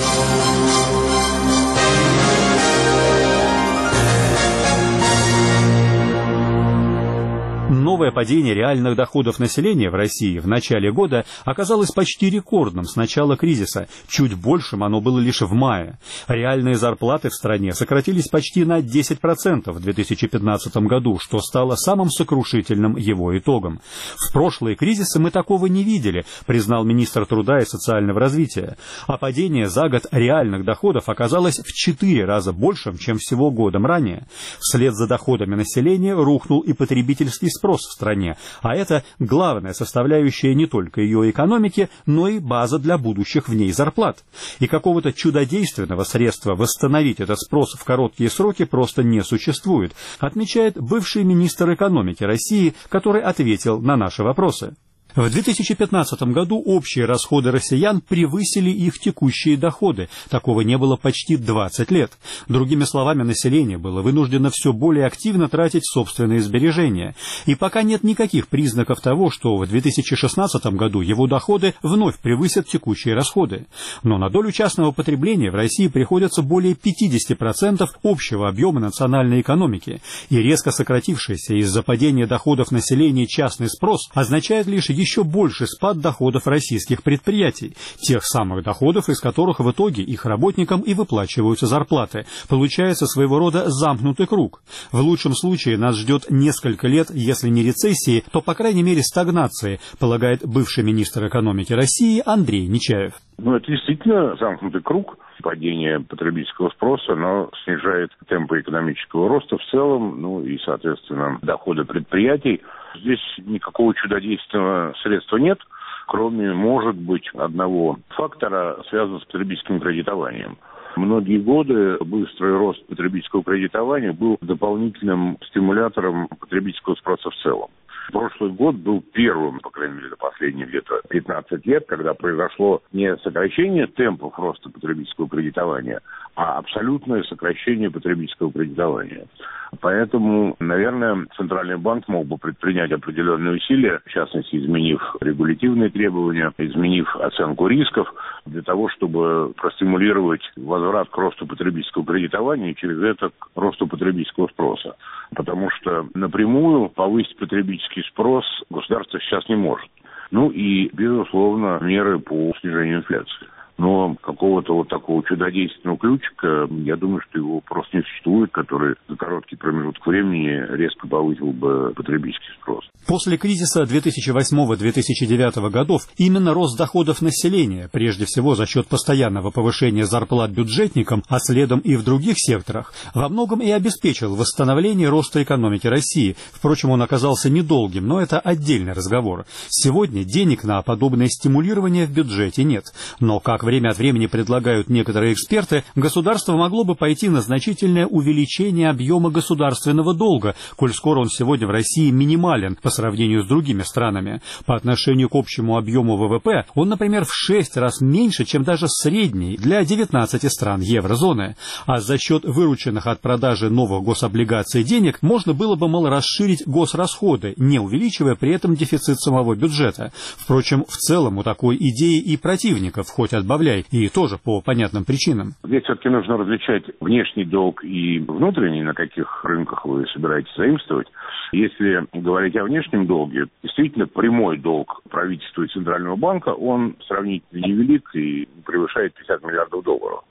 Новое падение реальных доходов населения в России в начале года оказалось почти рекордным с начала кризиса. Чуть большим оно было лишь в мае. Реальные зарплаты в стране сократились почти на десять процентов в две тысячи пятнадцатом году, что стало самым сокрушительным его итогом. В прошлые кризисы мы такого не видели, признал министр труда и социального развития. А падение за год реальных доходов оказалось в четыре раза большим, чем всего годом ранее. Вслед за доходами населения рухнул и потребительский спрос в стране, а это главная составляющая не только ее экономики, но и база для будущих в ней зарплат. И какого-то чудодейственного средства восстановить этот спрос в короткие сроки просто не существует, отмечает бывший министр экономики России, который ответил на наши вопросы. В две тысячи пятнадцатом году общие расходы россиян превысили их текущие доходы. Такого не было почти двадцать лет. Другими словами, население было вынуждено все более активно тратить собственные сбережения. И пока нет никаких признаков того, что в две тысячи шестнадцатом году его доходы вновь превысят текущие расходы. Но на долю частного потребления в России приходится более пятьдесят процентов общего объема национальной экономики. И резко сократившийся из-за падения доходов населения частный спрос означает лишь еще больше спад доходов российских предприятий, тех самых доходов, из которых в итоге их работникам и выплачиваются зарплаты. Получается своего рода замкнутый круг. В лучшем случае нас ждет несколько лет, если не рецессии, то, по крайней мере, стагнации, полагает бывший министр экономики России Андрей Нечаев. Ну, это действительно замкнутый круг. Падение потребительского спроса, но снижает темпы экономического роста в целом, ну и, соответственно, доходы предприятий. Здесь никакого чудодейственного средства нет, кроме, может быть, одного фактора, связанного с потребительским кредитованием. Многие годы быстрый рост потребительского кредитования был дополнительным стимулятором потребительского спроса в целом. Прошлый год был первым, по крайней мере, за последние где-то пятнадцать лет, когда произошло не сокращение темпов роста потребительского кредитования, а абсолютное сокращение потребительского кредитования. Поэтому, наверное, Центральный банк мог бы предпринять определенные усилия, в частности, изменив регулятивные требования, изменив оценку рисков, для того, чтобы простимулировать возврат к росту потребительского кредитования и через это к росту потребительского спроса. Потому что напрямую повысить потребительский спрос государство сейчас не может. Ну и, безусловно, меры по снижению инфляции. Но какого-то вот такого чудодейственного ключика, я думаю, что его просто не существует, который за короткий промежуток времени резко повысил бы потребительский спрос. После кризиса две тысячи восьмого — две тысячи девятого годов именно рост доходов населения, прежде всего за счет постоянного повышения зарплат бюджетникам, а следом и в других секторах, во многом и обеспечил восстановление роста экономики России. Впрочем, он оказался недолгим, но это отдельный разговор. Сегодня денег на подобное стимулирование в бюджете нет. Но, как время от времени предлагают некоторые эксперты, государство могло бы пойти на значительное увеличение объема государственного долга, коль скоро он сегодня в России минимален по сравнению с другими странами. По отношению к общему объему ВВП он, например, в шесть раз меньше, чем даже средний для девятнадцати стран еврозоны. А за счет вырученных от продажи новых гособлигаций денег можно было бы, мол, расширить госрасходы, не увеличивая при этом дефицит самого бюджета. Впрочем, в целом у такой идеи и противников хоть отбавляй, и тоже по понятным причинам. Здесь все-таки нужно различать внешний долг и внутренний, на каких рынках вы собираетесь заимствовать. Если говорить о внешнем долге, действительно прямой долг правительства и Центрального банка, он сравнительно невелик и превышает пятьдесят миллиардов долларов.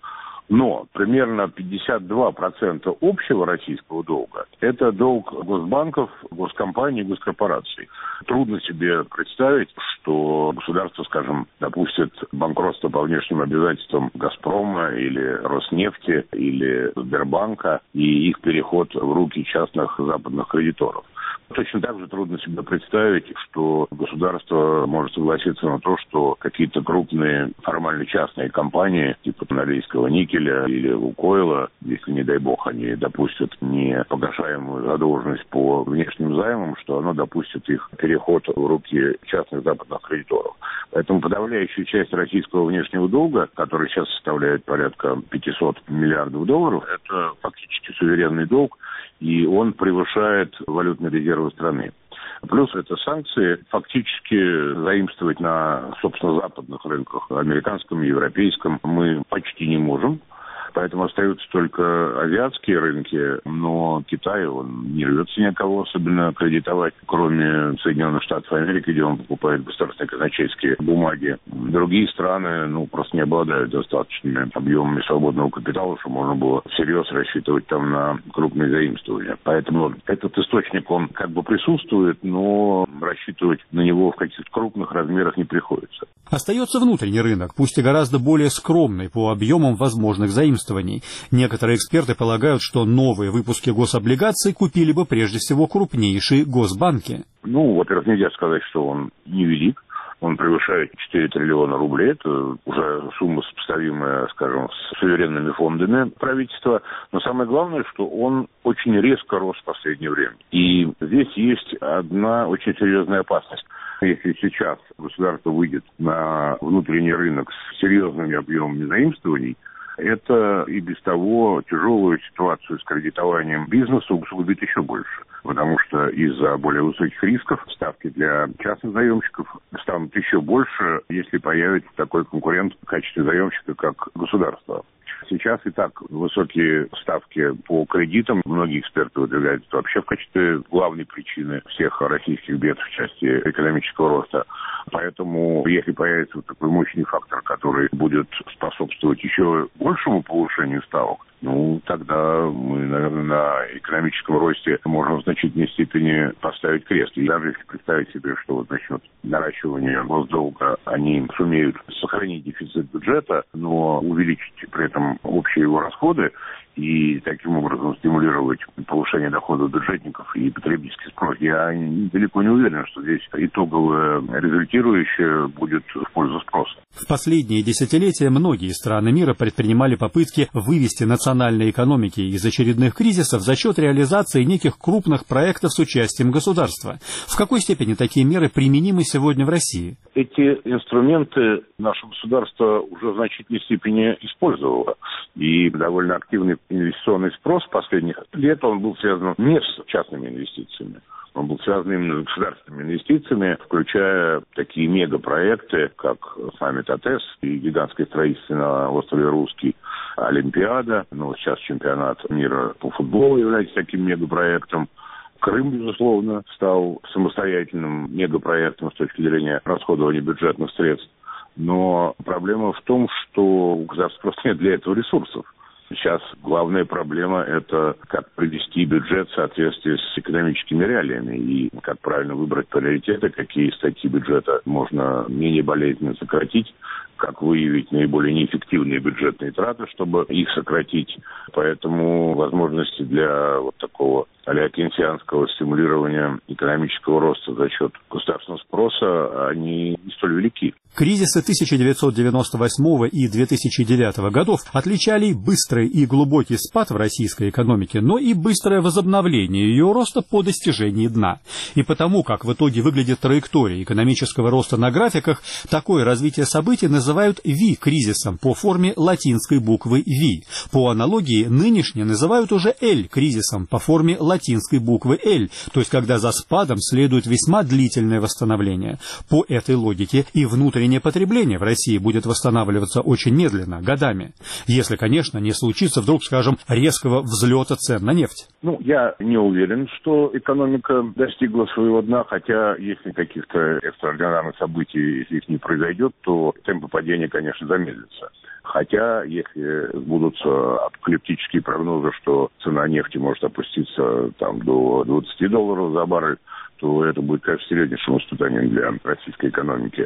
Но примерно пятьдесят два процента общего российского долга – это долг госбанков, госкомпаний, госкорпораций. Трудно себе представить, что государство, скажем, допустит банкротство по внешним обязательствам «Газпрома» или «Роснефти» или «Сбербанка» и их переход в руки частных западных кредиторов. Точно так же трудно себе представить, что государство может согласиться на то, что какие-то крупные формально частные компании, типа Норильского никеля или Лукойла, если, не дай бог, они допустят непогашаемую задолженность по внешним займам, что оно допустит их переход в руки частных западных кредиторов. Поэтому подавляющая часть российского внешнего долга, который сейчас составляет порядка пятьсот миллиардов долларов, это фактически суверенный долг, и он превышает валютные резервы страны. Плюс это санкции. Фактически заимствовать на, собственно, западных рынках, американском, европейском, мы почти не можем. Поэтому остаются только азиатские рынки, но Китай, он не рвется никого особенно кредитовать, кроме Соединенных Штатов Америки, где он покупает государственные казначейские бумаги. Другие страны, ну, просто не обладают достаточными объемами свободного капитала, чтобы можно было всерьез рассчитывать там на крупные заимствования. Поэтому этот источник, он как бы присутствует, но рассчитывать на него в каких-то крупных размерах не приходится. Остается внутренний рынок, пусть и гораздо более скромный по объемам возможных заимствований. Некоторые эксперты полагают, что новые выпуски гособлигаций купили бы прежде всего крупнейшие госбанки. Ну, во-первых, нельзя сказать, что он невелик. Он превышает четыре триллиона рублей. Это уже сумма сопоставимая, скажем, с суверенными фондами правительства. Но самое главное, что он очень резко рос в последнее время. И здесь есть одна очень серьезная опасность. Если сейчас государство выйдет на внутренний рынок с серьезными объемами заимствований, это и без того тяжелую ситуацию с кредитованием бизнеса усугубит еще больше. Потому что из-за более высоких рисков ставки для частных заемщиков станут еще больше, если появится такой конкурент в качестве заемщика, как государство. Сейчас и так высокие ставки по кредитам. Многие эксперты выдвигают это вообще в качестве главной причины всех российских бед в части экономического роста. Поэтому, если появится вот такой мощный фактор, который будет способствовать еще большему повышению ставок, ну, тогда мы, наверное, на экономическом росте можем в значительной степени поставить крест. И даже если представить себе, что вот насчет наращивания госдолга они сумеют сохранить дефицит бюджета, но увеличить при этом общие его расходы и таким образом стимулировать повышение доходов бюджетников и потребительский спрос, я далеко не уверен, что здесь итоговое результирующее будет в пользу спроса. В последние десятилетия многие страны мира предпринимали попытки вывести национальные экономики из очередных кризисов за счет реализации неких крупных проектов с участием государства. В какой степени такие меры применимы сегодня в России? Эти инструменты наше государство уже в значительной степени использовало. И довольно активный инвестиционный спрос последних лет, он был связан не с частными инвестициями. Он был связан именно с государственными инвестициями, включая такие мегапроекты, как саммит АТЭС и гигантское строительство на острове Русский, Олимпиада, ну, сейчас чемпионат мира по футболу является таким мегапроектом. Крым, безусловно, стал самостоятельным мегапроектом с точки зрения расходования бюджетных средств. Но проблема в том, что у государства просто нет для этого ресурсов. Сейчас главная проблема – это как привести бюджет в соответствии с экономическими реалиями и как правильно выбрать приоритеты, какие статьи бюджета можно менее болезненно сократить, как выявить наиболее неэффективные бюджетные траты, чтобы их сократить. Поэтому возможности для вот такого а-ля кейнсианского стимулирования экономического роста за счет государственного спроса, они не столь велики. Кризисы тысяча девятьсот девяносто восьмого и две тысячи девятого годов отличали быстрый и глубокий спад в российской экономике, но и быстрое возобновление ее роста по достижении дна. И потому, как в итоге выглядит траектория экономического роста на графиках, такое развитие событий называют V-кризисом по форме латинской буквы V. По аналогии, нынешнее называют уже L-кризисом по форме латинской буквы L, то есть когда за спадом следует весьма длительное восстановление. По этой логике и внутреннее потребление в России будет восстанавливаться очень медленно, годами. Если, конечно, не случится вдруг, скажем, резкого взлета цен на нефть. Ну, я не уверен, что экономика достигла своего дна, хотя если каких-то экстраординарных событий, если их не произойдет, то темпы падения, конечно, замедлятся. Хотя, если сбудутся апокалиптические прогнозы, что цена нефти может опуститься там, до двадцати долларов за баррель, то это будет, конечно, серьезнейшим испытанием для российской экономики.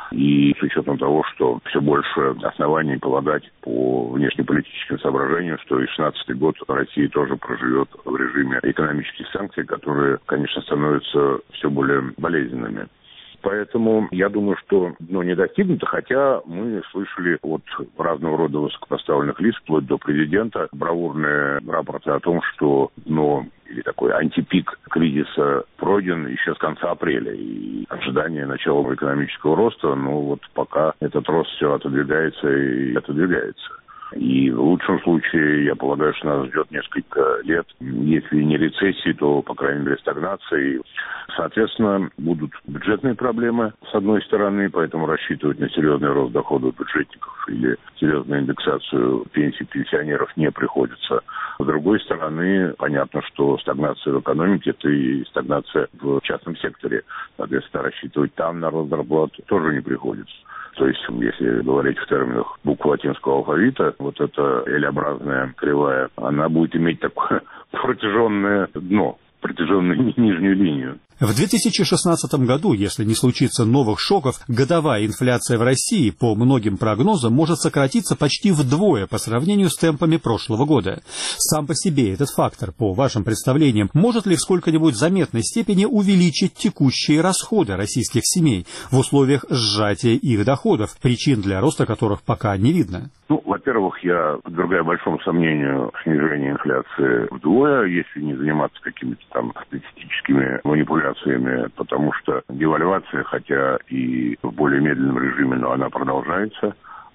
И с учетом того, что все больше оснований полагать по внешнеполитическим соображениям, что и шестнадцатый год Россия тоже проживет в режиме экономических санкций, которые, конечно, становятся все более болезненными. Поэтому я думаю, что дно не достигнуто, хотя мы слышали от разного рода высокопоставленных лиц, вплоть до президента, бравурные рапорты о том, что дно или такой антипик кризиса пройден еще с конца апреля. И ожидание начала экономического роста, ну вот пока этот рост все отодвигается и отодвигается. И в лучшем случае, я полагаю, что нас ждет несколько лет, если не рецессии, то, по крайней мере, стагнации. Соответственно, будут бюджетные проблемы, с одной стороны, поэтому рассчитывать на серьезный рост доходов бюджетников или серьезную индексацию пенсий пенсионеров не приходится. С другой стороны, понятно, что стагнация в экономике – это и стагнация в частном секторе. Соответственно, рассчитывать там на рост зарплат тоже не приходится. То есть, если говорить в терминах букв латинского алфавита, вот эта L-образная кривая, она будет иметь такое протяженное дно, протяженную нижнюю линию. В две тысячи шестнадцатом году, если не случится новых шоков, годовая инфляция в России, по многим прогнозам, может сократиться почти вдвое по сравнению с темпами прошлого года. Сам по себе этот фактор, по вашим представлениям, может ли в сколько-нибудь заметной степени увеличить текущие расходы российских семей в условиях сжатия их доходов, причин для роста которых пока не видно? Ну, во-первых, я подвергаю большому сомнению снижение инфляции вдвое, если не заниматься какими-то там статистическими манипуляциями, потому что девальвация, хотя и в более медленном режиме, но она продолжается.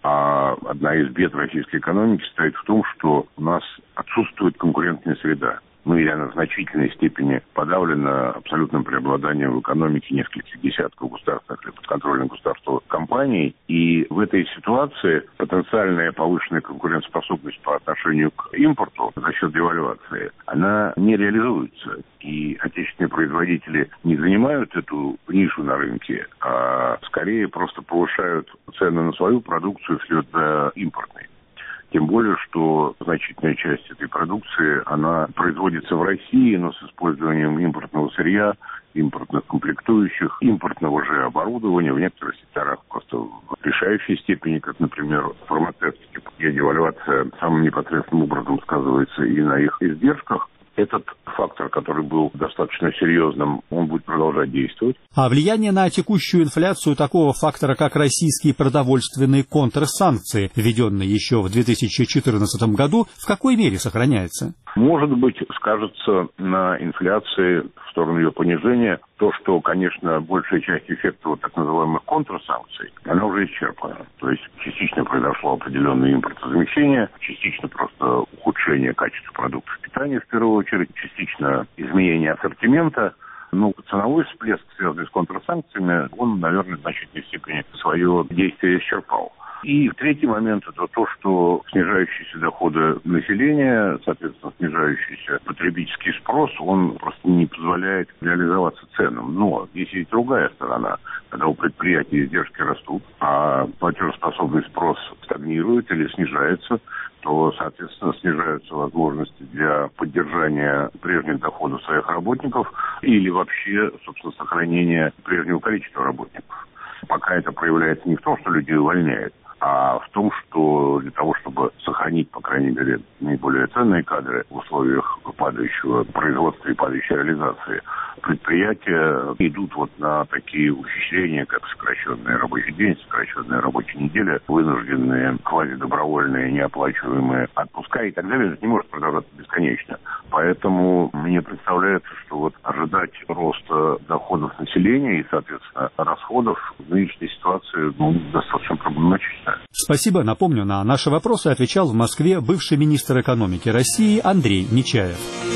А одна из бед российской экономики состоит в том, что у нас отсутствует конкурентная среда. Ну, или она в значительной степени подавлена абсолютным преобладанием в экономике нескольких десятков государственных или подконтрольных государству компаний. И в этой ситуации потенциальная повышенная конкурентоспособность по отношению к импорту за счет девальвации, она не реализуется. И отечественные производители не занимают эту нишу на рынке, а скорее просто повышают цены на свою продукцию вслед за импортной. Тем более, что значительная часть этой продукции, она производится в России, но с использованием импортного сырья, импортных комплектующих, импортного же оборудования, в некоторых секторах просто в решающей степени, как, например, в фармацевтике, где девальвация самым непосредственным образом сказывается и на их издержках. Этот фактор, который был достаточно серьезным, он будет продолжать действовать. А влияние на текущую инфляцию такого фактора, как российские продовольственные контрсанкции, введенные еще в две тысячи четырнадцатом году, в какой мере сохраняется? Может быть, скажется на инфляции в сторону ее понижения то, что, конечно, большая часть эффекта вот так называемых контрсанкций, она уже исчерпана. То есть частично произошло определенное импортозамещение, частично просто ухудшение качества продуктов питания в первую очередь, частично изменение ассортимента. Но ценовой всплеск, связанный с контрсанкциями, он, наверное, в значительной степени свое действие исчерпал. И третий момент – это то, что снижающиеся доходы населения, соответственно, снижающийся потребительский спрос, он просто не позволяет реализоваться ценам. Но здесь есть другая сторона. Когда у предприятий издержки растут, а платежеспособный спрос стагнирует или снижается, то, соответственно, снижаются возможности для поддержания прежних доходов своих работников или вообще, собственно, сохранения прежнего количества работников. Пока это проявляется не в том, что люди увольняют, а в том, что для того, чтобы сохранить, по крайней мере, наиболее ценные кадры в условиях падающего производства и падающей реализации, предприятия идут вот на такие ухищрения, как сокращенный рабочий день, сокращенная рабочая неделя, вынужденные квазидобровольные неоплачиваемые отпуска и так далее. Это не может продолжаться бесконечно. Поэтому мне представляется, что вот ожидать роста доходов населения и, соответственно, расходов в нынешней ситуации ну, достаточно проблематично. Спасибо. Напомню, на наши вопросы отвечал в Москве бывший министр экономики России Андрей Нечаев.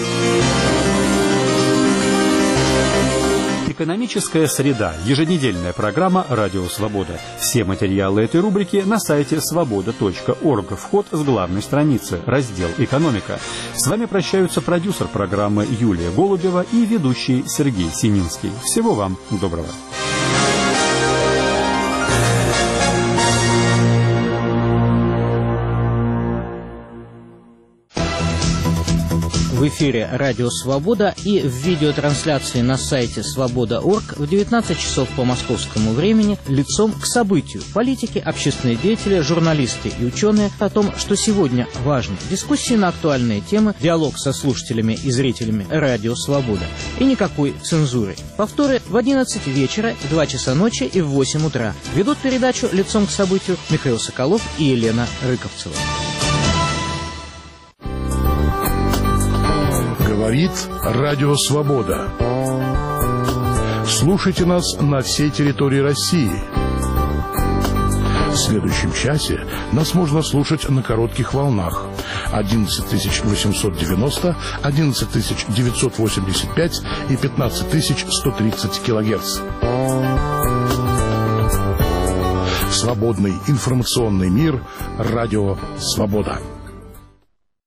Экономическая среда. Еженедельная программа «Радио Свобода». Все материалы этой рубрики на сайте свобода точка орг. Вход с главной страницы. Раздел «Экономика». С вами прощаются продюсер программы Юлия Голубева и ведущий Сергей Сининский. Всего вам доброго. В эфире «Радио Свобода» и в видеотрансляции на сайте свобода точка орг в девятнадцать часов по московскому времени «Лицом к событию». Политики, общественные деятели, журналисты и ученые о том, что сегодня важно. Дискуссии на актуальные темы, диалог со слушателями и зрителями «Радио Свобода». И никакой цензуры. Повторы в одиннадцать вечера, в два часа ночи и в восемь утра. Ведут передачу «Лицом к событию» Михаил Соколов и Елена Рыковцева. Говорит Радио Свобода. Слушайте нас на всей территории России. В следующем часе нас можно слушать на коротких волнах одиннадцать тысяч восемьсот девяносто, одиннадцать тысяч девятьсот восемьдесят пять и пятнадцать тысяч сто тридцать килогерц. Свободный информационный мир. Радио Свобода.